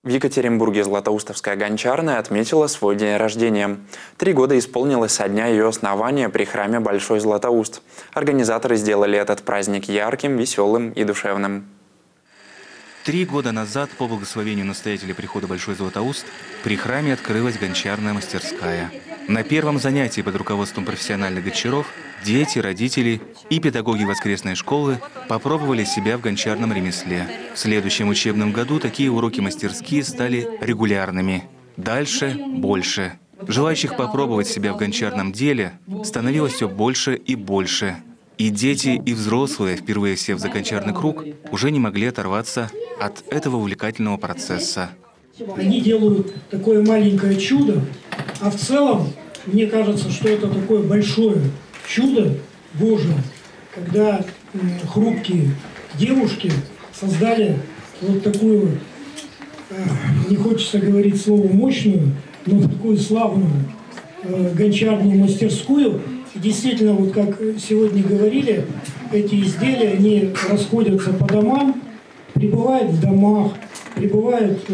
В Екатеринбурге Златоустовская гончарная отметила свой день рождения. 3 года исполнилось со дня ее основания при храме Большой Златоуст. Организаторы сделали этот праздник ярким, веселым и душевным. 3 года назад, по благословению настоятеля прихода Большой Златоуст, при храме открылась гончарная мастерская. На первом занятии под руководством профессиональных гончаров дети, родители и педагоги воскресной школы попробовали себя в гончарном ремесле. В следующем учебном году такие уроки-мастерские стали регулярными. Дальше – больше. Желающих попробовать себя в гончарном деле становилось все больше и больше. И дети, и взрослые, впервые сев за гончарный круг, уже не могли оторваться от этого увлекательного процесса. Они делают такое маленькое чудо, а в целом, мне кажется, что это такое большое чудо Божие, когда хрупкие девушки создали вот такую, не хочется говорить слово мощную, но такую славную гончарную мастерскую. И действительно, вот как сегодня говорили, эти изделия, они расходятся по домам, пребывают в домах, пребывают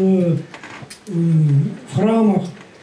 в храмах.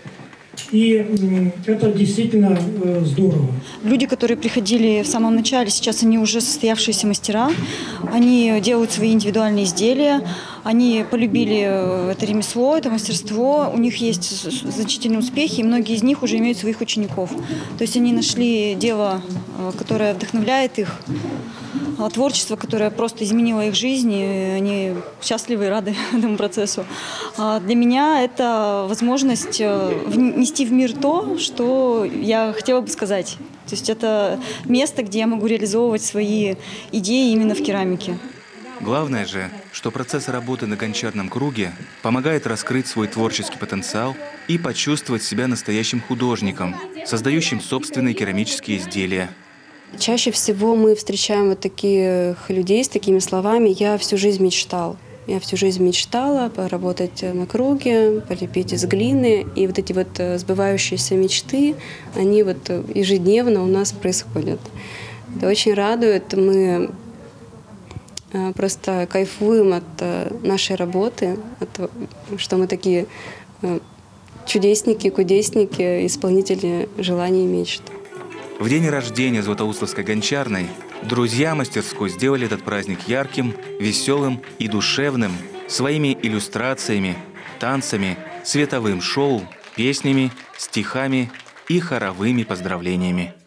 И это действительно здорово. Люди, которые приходили в самом начале, сейчас они уже состоявшиеся мастера. Они делают свои индивидуальные изделия. Они полюбили это ремесло, это мастерство. У них есть значительные успехи, и многие из них уже имеют своих учеников. То есть они нашли дело, которое вдохновляет их, творчество, которое просто изменило их жизнь, и они счастливы и рады этому процессу. Для меня это возможность внести в мир то, что я хотела бы сказать. То есть это место, где я могу реализовывать свои идеи именно в керамике. Главное же, что процесс работы на гончарном круге помогает раскрыть свой творческий потенциал и почувствовать себя настоящим художником, создающим собственные керамические изделия. Чаще всего мы встречаем вот таких людей с такими словами «я всю жизнь мечтал». Я всю жизнь мечтала поработать на круге, полепить из глины. И вот эти вот сбывающиеся мечты, они вот ежедневно у нас происходят. Это очень радует. Мы просто кайфуем от нашей работы, что мы такие чудесники, кудесники, исполнители желаний и мечт. В день рождения Златоустовской гончарной друзья мастерской сделали этот праздник ярким, веселым и душевным своими иллюстрациями, танцами, световым шоу, песнями, стихами и хоровыми поздравлениями.